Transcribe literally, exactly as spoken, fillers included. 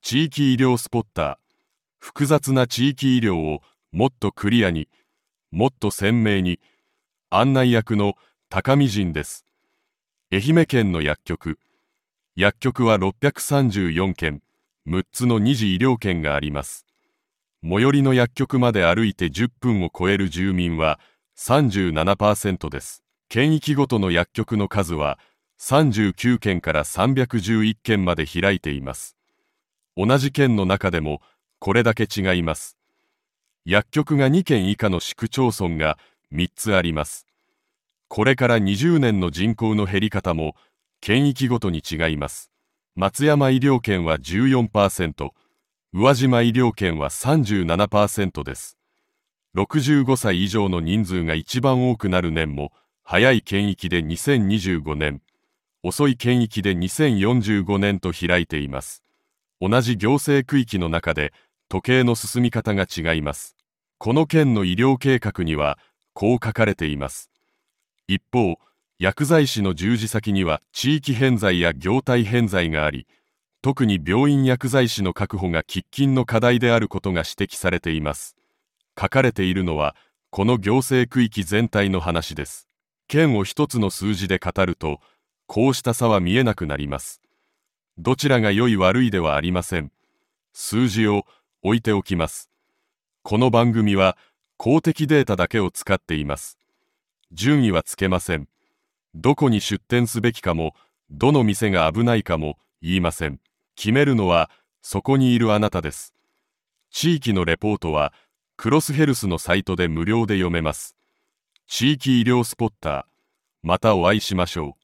地域医療スポッター。複雑な地域医療をもっとクリアに、もっと鮮明に。案内役の高見仁です。愛媛県の薬局。薬局はろっぴゃくさんじゅうよんけん、むっつの二次医療圏があります。最寄りの薬局まで歩いてじゅっぷんを超える住民は さんじゅうななパーセント です。県域ごとの薬局の数はさんじゅうきゅうけんからさんびゃくじゅういっけんまで開いています。同じ県の中でもこれだけ違います。薬局がにけん以下の市区町村がみっつあります。これからにじゅうねんの人口の減り方も県域ごとに違います。松山医療圏は じゅうよんパーセント、宇和島医療圏は さんじゅうななパーセント です。ろくじゅうごさい以上の人数が一番多くなる年も、早い県域でにせんにじゅうごねん、遅い県域でにせんよんじゅうごねんと開いています。同じ行政区域の中で時計の進み方が違います。この県の医療計画にはこう書かれています。一方、薬剤師の従事先には地域偏在や業態偏在があり、特に病院薬剤師の確保が喫緊の課題であることが指摘されています。書かれているのはこの行政区域全体の話です。県を一つの数字で語ると、こうした差は見えなくなります。どちらが良い悪いではありません。数字を置いておきます。この番組は公的データだけを使っています。順位はつけません。どこに出店すべきかも、どの店が危ないかも言いません。決めるのはそこにいるあなたです。地域のレポートはクロスヘルスのサイトで無料で読めます。地域医療スポッター。またお会いしましょう。